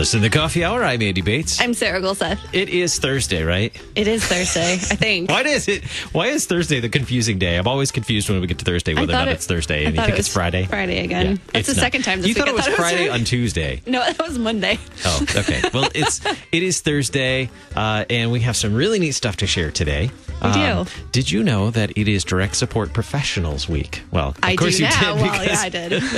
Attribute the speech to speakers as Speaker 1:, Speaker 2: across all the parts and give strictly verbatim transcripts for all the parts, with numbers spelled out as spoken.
Speaker 1: Listen to the Coffee Hour. I'm Andy Bates.
Speaker 2: I'm Sarah Gulseth.
Speaker 1: It is Thursday, right?
Speaker 2: It is Thursday, I think.
Speaker 1: Why is it? Why is Thursday the confusing day? I'm always confused when we get to Thursday whether or not
Speaker 2: it,
Speaker 1: it's Thursday,
Speaker 2: I
Speaker 1: and you think
Speaker 2: it
Speaker 1: it's Friday.
Speaker 2: Friday again.
Speaker 1: Yeah,
Speaker 2: That's the
Speaker 1: not.
Speaker 2: second time this
Speaker 1: you
Speaker 2: week.
Speaker 1: thought it was
Speaker 2: I thought
Speaker 1: Friday
Speaker 2: it was
Speaker 1: on Tuesday.
Speaker 2: No, that was Monday.
Speaker 1: Oh, okay. Well, it's it is Thursday, uh, and we have some really neat stuff to share today.
Speaker 2: We
Speaker 1: Um,
Speaker 2: do.
Speaker 1: Did you know that it is Direct Support Professionals Week? Well, of
Speaker 2: I
Speaker 1: course
Speaker 2: do
Speaker 1: you
Speaker 2: now.
Speaker 1: did.
Speaker 2: Well,
Speaker 1: Because,
Speaker 2: yeah, I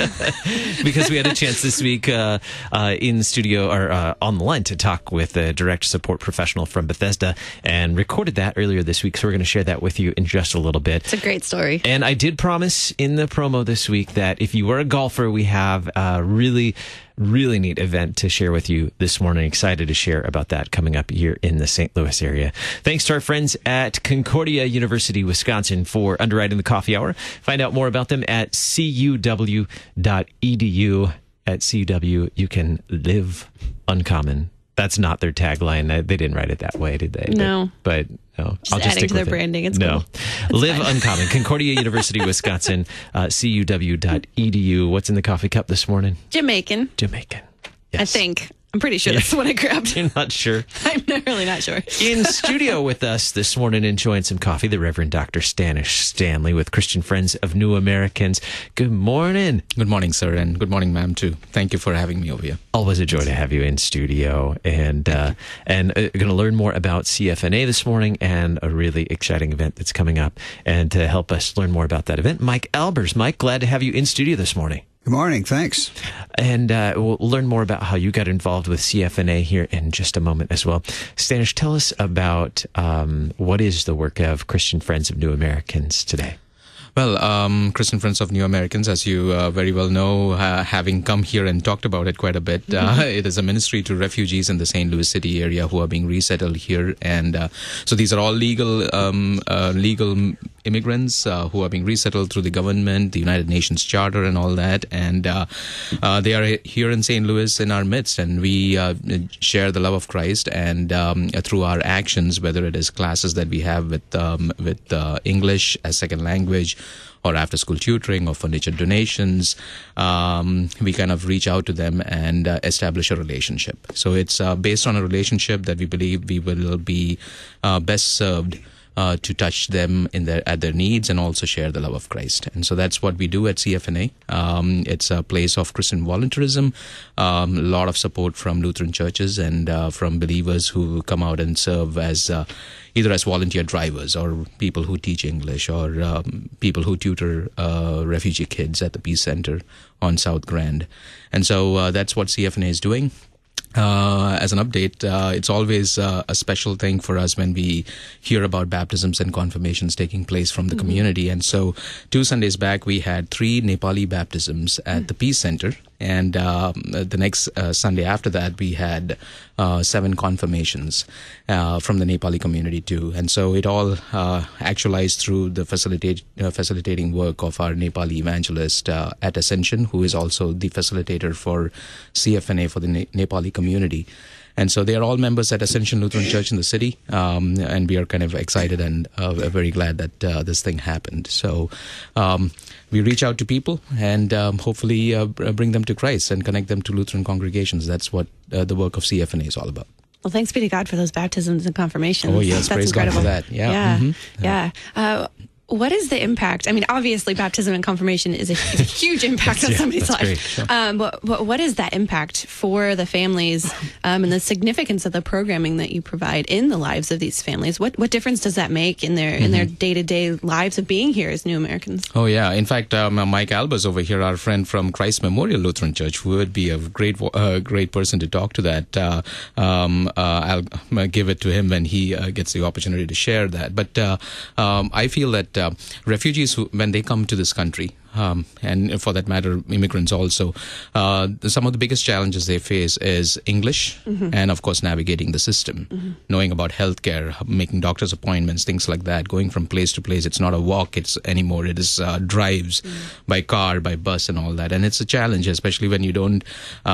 Speaker 2: did.
Speaker 1: because we had a chance this week uh, uh, in the studio or uh, on the line to talk with a Direct Support Professional from Bethesda, and recorded that earlier this week. So we're going to share that with you in just a little bit.
Speaker 2: It's a great story.
Speaker 1: And I did promise in the promo this week that if you were a golfer, we have a really, really neat event to share with you this morning. Excited to share about that coming up here in the Saint Louis area. Thanks to our friends at Concordia University, Wisconsin for underwriting the coffee hour. Find out more about them at c u w dot e d u. At C U W, you can live uncommon. That's not their tagline. They didn't write it that way, did they?
Speaker 2: No.
Speaker 1: But, but no.
Speaker 2: Just
Speaker 1: I'll just
Speaker 2: adding
Speaker 1: stick
Speaker 2: to their
Speaker 1: with it.
Speaker 2: branding. It's
Speaker 1: no.
Speaker 2: cool. It's
Speaker 1: Live
Speaker 2: fine.
Speaker 1: uncommon. Concordia University, Wisconsin, uh, c u w dot e d u. What's in the coffee cup this morning?
Speaker 2: Jamaican,
Speaker 1: Jamaican. Yes.
Speaker 2: I think. I'm pretty sure that's the one I grabbed.
Speaker 1: You're not sure.
Speaker 2: I'm not- really not sure.
Speaker 1: In studio with us this morning, enjoying some coffee, the Reverend Doctor Stanish Stanley with Christian Friends of New Americans. Good morning.
Speaker 3: Good morning, sir, and good morning, ma'am, too. Thank you for having me over here.
Speaker 1: Always a joy to have you in studio, and uh, and uh, going to learn more about C F N A this morning and a really exciting event that's coming up. And to help us learn more about that event, Mike Albers. Mike, glad to have you in studio this morning.
Speaker 4: Good morning. Thanks.
Speaker 1: And uh, we'll learn more about how you got involved with C F N A here in just a moment as well. Stanish, tell us about um, what is the work of Christian Friends of New Americans today?
Speaker 3: Well, um, Christian Friends of New Americans, as you uh, very well know, uh, having come here and talked about it quite a bit, uh, it is a ministry to refugees in the Saint Louis City area who are being resettled here. And uh, so these are all legal um, uh, legal immigrants uh, who are being resettled through the government, the United Nations Charter and all that. And uh, uh, they are here in Saint Louis in our midst. And we uh, share the love of Christ. And um, through our actions, whether it is classes that we have with, um, with uh, English as second language, or after-school tutoring, or furniture donations, um, we kind of reach out to them and uh, establish a relationship. So it's uh, based on a relationship that we believe we will be uh, best served Uh, to touch them in their at their needs and also share the love of Christ. And so that's what we do at C F N A. Um, it's a place of Christian volunteerism, um, a lot of support from Lutheran churches and uh, from believers who come out and serve as uh, either as volunteer drivers or people who teach English or um, people who tutor uh, refugee kids at the Peace Center on South Grand. And so uh, that's what C F N A is doing. Uh, as an update, uh, it's always uh, a special thing for us when we hear about baptisms and confirmations taking place from the mm-hmm. community. And so two Sundays back, we had three Nepali baptisms at mm-hmm. the Peace Center. And um, the next uh, Sunday after that, we had uh, seven confirmations uh, from the Nepali community too. And so it all uh, actualized through the facilitate, uh, facilitating work of our Nepali evangelist uh, at Ascension, who is also the facilitator for C F N A for the ne- Nepali community. And so they are all members at Ascension Lutheran Church in the city, um, and we are kind of excited and uh, very glad that uh, this thing happened. So um, we reach out to people and um, hopefully uh, bring them to Christ and connect them to Lutheran congregations. That's what uh, the work of C F N A is all about.
Speaker 2: Well, thanks be to God for those baptisms and confirmations.
Speaker 3: Oh, yes,
Speaker 2: That's
Speaker 3: praise
Speaker 2: incredible.
Speaker 3: God for that. Yeah.
Speaker 2: Yeah.
Speaker 3: Mm-hmm.
Speaker 2: Yeah. yeah. Uh, What is the impact? I mean, obviously, baptism and confirmation is a, is a huge impact on
Speaker 1: yeah,
Speaker 2: somebody's
Speaker 1: that's
Speaker 2: life.
Speaker 1: great. Sure.
Speaker 2: Um, but, but what is that impact for the families um, and the significance of the programming that you provide in the lives of these families? What what difference does that make in their mm-hmm. in their day to day lives of being here as New Americans?
Speaker 3: Oh yeah, in fact, um, Mike Albers over here, our friend from Christ Memorial Lutheran Church, who would be a great uh, great person to talk to that. Uh, um, uh, I'll give it to him when he uh, gets the opportunity to share that. But uh, um, I feel that uh, refugees who, when they come to this country, um, and for that matter, immigrants also, uh, some of the biggest challenges they face is English mm-hmm. and, of course, navigating the system, mm-hmm. knowing about healthcare, making doctor's appointments, things like that, going from place to place. It's not a walk it's anymore. It is uh, drives mm-hmm. by car, by bus and all that. And it's a challenge, especially when you don't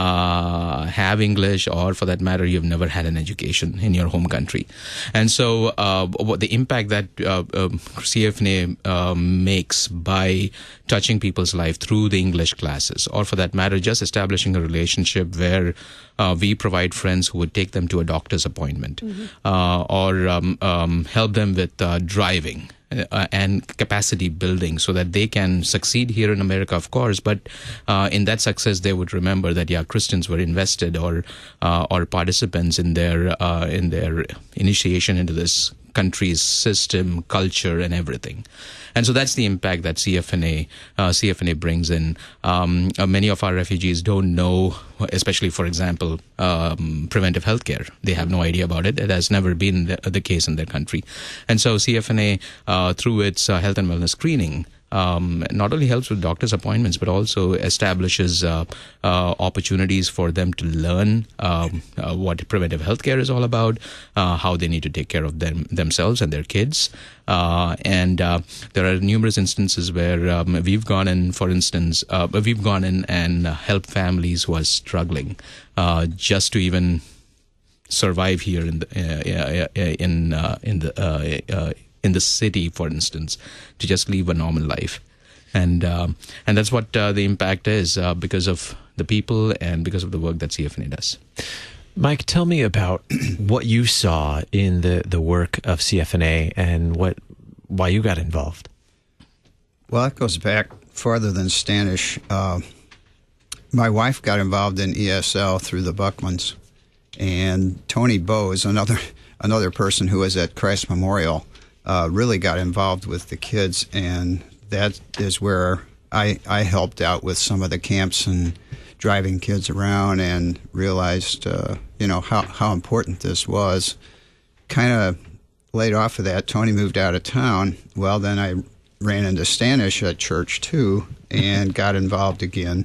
Speaker 3: uh, have English or, for that matter, you've never had an education in your home country. And so uh, what the impact that uh, uh, C F N A uh, makes by touching enriching people's life through the English classes, or for that matter, just establishing a relationship where uh, we provide friends who would take them to a doctor's appointment, mm-hmm. uh, or um, um, help them with uh, driving. Uh, and capacity building so that they can succeed here in America, of course, but uh, in that success they would remember that yeah, Christians were invested or uh, or participants in their uh, in their initiation into this country's system, culture, and everything. And so that's the impact that C F N A uh, C F N A brings in. Um, uh, many of our refugees don't know, especially, for example, um, preventive health care. They have no idea about it. It has never been the, the case in their country. And so C F N A, uh, through its uh, health and wellness screening, Um, not only helps with doctor's appointments, but also establishes uh, uh, opportunities for them to learn um, uh, what preventive healthcare is all about, uh, how they need to take care of them themselves and their kids. Uh, and uh, there are numerous instances where um, we've gone in, for instance, uh, we've gone in and helped families who are struggling uh, just to even survive here in the uh, in uh, in the uh, uh, in the city, for instance, to just live a normal life. And um, and that's what uh, the impact is uh, because of the people and because of the work that C F N A does.
Speaker 1: Mike, tell me about what you saw in the, the work of C F N A and what why you got involved.
Speaker 4: Well, it goes back farther than Standish. Uh, my wife got involved in E S L through the Buckmans, and Tony Bowes, another another person who was at Christ Memorial, Uh, really got involved with the kids, and that is where I I helped out with some of the camps and driving kids around, and realized uh, you know how how important this was. Kind of laid off of that, Tony moved out of town. Well, then I ran into Standish at church too, and got involved again.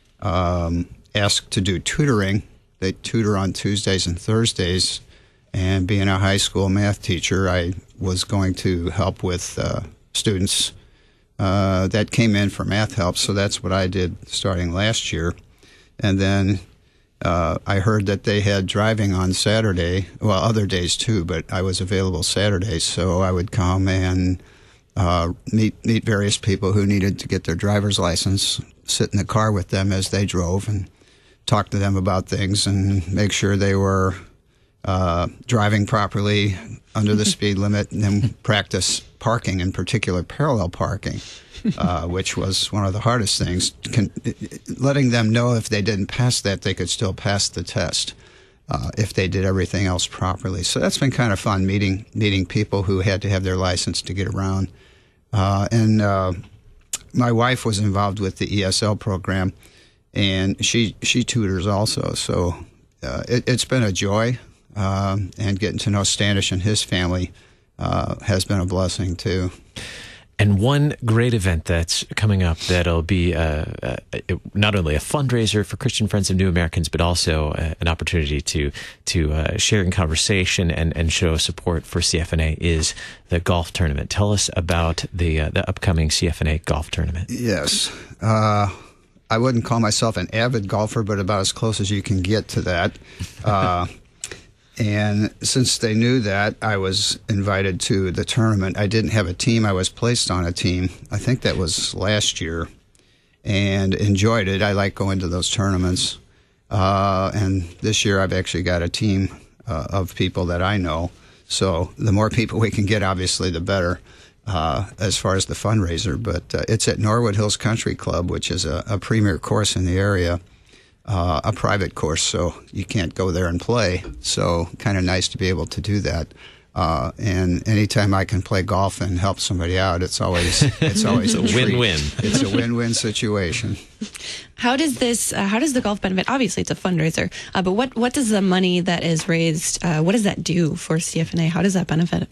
Speaker 4: Um, asked to do tutoring. They tutor on Tuesdays and Thursdays. And being a high school math teacher, I was going to help with uh, students uh, that came in for math help. So that's what I did starting last year. And then uh, I heard that they had driving on Saturday, well, other days too, but I was available Saturdays. So I would come and uh, meet meet various people who needed to get their driver's license, sit in the car with them as they drove, and talk to them about things and make sure they were Uh, driving properly under the speed limit, and then practice parking, in particular parallel parking, uh, which was one of the hardest things. Can, letting them know if they didn't pass that, they could still pass the test uh, if they did everything else properly. So that's been kind of fun, meeting meeting people who had to have their license to get around. Uh, and uh, my wife was involved with the E S L program, and she she tutors also. So uh, it, it's been a joy. Um, and getting to know Standish and his family uh, has been a blessing, too.
Speaker 1: And one great event that's coming up that'll be uh, uh, not only a fundraiser for Christian Friends of New Americans, but also uh, an opportunity to to uh, share in conversation and, and show support for C F N A is the golf tournament. Tell us about the uh, the upcoming C F N A golf tournament.
Speaker 4: Yes. Uh, I wouldn't call myself an avid golfer, but about as close as you can get to that. Uh And since they knew that, I was invited to the tournament. I didn't have a team. I was placed on a team. I think that was last year, and enjoyed it. I like going to those tournaments. Uh, and this year I've actually got a team uh, of people that I know. So the more people we can get, obviously, the better uh, as far as the fundraiser. But uh, it's at Norwood Hills Country Club, which is a, a premier course in the area. Uh, a private course, so you can't go there and play. So kind of nice to be able to do that. Uh, and anytime I can play golf and help somebody out, it's always it's always
Speaker 1: a win-win.
Speaker 4: It's a win-win situation.
Speaker 2: How does this? Uh, how does the golf benefit? Obviously, it's a fundraiser, uh, but what what does the money that is raised? Uh, what does that do for C F N A? How does that benefit?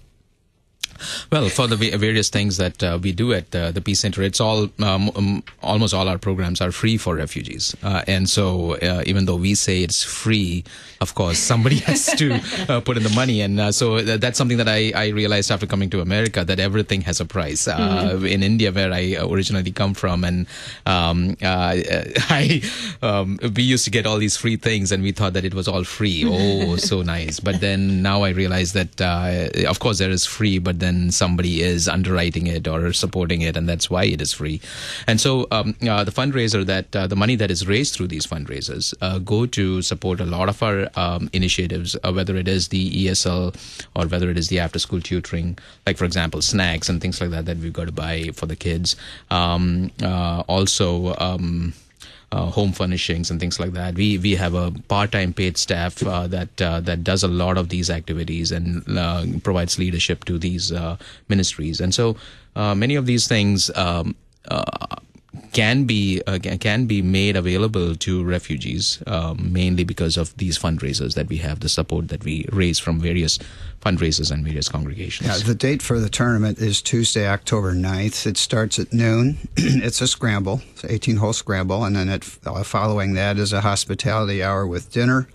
Speaker 3: Well, for the various things that uh, we do at uh, the Peace Center, it's all um, um, almost all our programs are free for refugees, uh, and so uh, even though we say it's free, of course somebody has to uh, put in the money, and uh, so th- that's something that I, I realized after coming to America, that everything has a price. Uh, mm-hmm. In India, where I originally come from, and um, uh, I um, we used to get all these free things, and we thought that it was all free. Oh, so nice! But then now I realize that uh, of course there is free, but then then somebody is underwriting it or supporting it, and that's why it is free. And so um, uh, the fundraiser that uh, the money that is raised through these fundraisers uh, go to support a lot of our um, initiatives, uh, whether it is the E S L or whether it is the after-school tutoring, like, for example, snacks and things like that that we've got to buy for the kids. Um, uh, also, um, Uh, home furnishings and things like that. We we have a part-time paid staff uh, that uh, that does a lot of these activities and uh, provides leadership to these uh, ministries. And so uh, many of these things um, uh, can be uh, can be made available to refugees, um, mainly because of these fundraisers that we have, the support that we raise from various fundraisers and various congregations.
Speaker 4: Yeah, the date for the tournament is Tuesday, October ninth. It starts at noon. It's a scramble. It's an eighteen-hole scramble. And then it, uh, following that is a hospitality hour with dinner.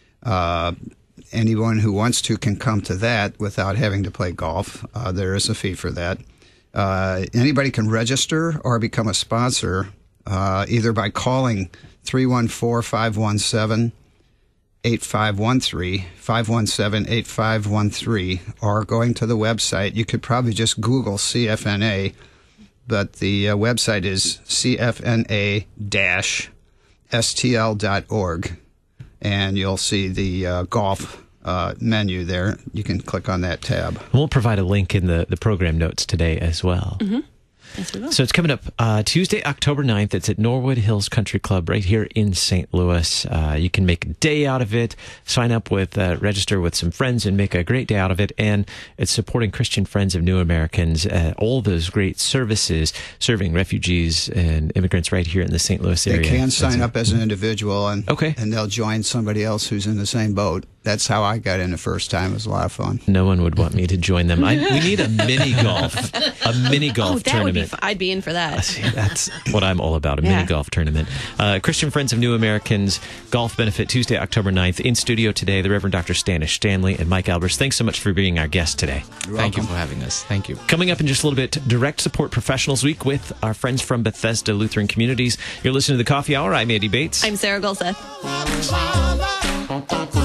Speaker 4: Uh, anyone who wants to can come to that without having to play golf. Uh, there is a fee for that. Uh, anybody can register or become a sponsor uh, either by calling three one four, five one seven, eight five one three, five one seven, eight five one three, or going to the website. You could probably just Google C F N A, but the uh, website is c f n a dash s t l dot org, and you'll see the uh, golf Uh, menu there. You can click on that tab.
Speaker 1: We'll provide a link in the, the program notes today as well.
Speaker 2: Mm-hmm. Yes, we will.
Speaker 1: So it's coming up uh, Tuesday, October ninth. It's at Norwood Hills Country Club right here in Saint Louis. Uh, you can make a day out of it, sign up with, uh, register with some friends and make a great day out of it. And it's supporting Christian Friends of New Americans, uh, all those great services serving refugees and immigrants right here in the Saint Louis area.
Speaker 4: They can sign up as an individual, and,
Speaker 1: okay.
Speaker 4: and they'll join somebody else who's in the same boat. That's how I got in the first time. It was a lot of fun.
Speaker 1: No one would want me to join them. I, we need a mini golf, a mini golf
Speaker 2: oh, that
Speaker 1: tournament.
Speaker 2: Would be f- I'd be in for that.
Speaker 1: See, that's what I'm all about, a
Speaker 2: yeah.
Speaker 1: mini golf tournament. Uh, Christian Friends of New Americans Golf Benefit, Tuesday, October ninth. In studio today, the Reverend Doctor Stanish Stanley and Mike Albers. Thanks so much for being our guest today.
Speaker 4: You're
Speaker 3: Thank
Speaker 4: welcome.
Speaker 3: you for having us. Thank you.
Speaker 1: Coming up in just a little bit, Direct Support Professionals Week with our friends from Bethesda Lutheran Communities. You're listening to The Coffee Hour. I'm Andy Bates.
Speaker 2: I'm Sarah Golseth.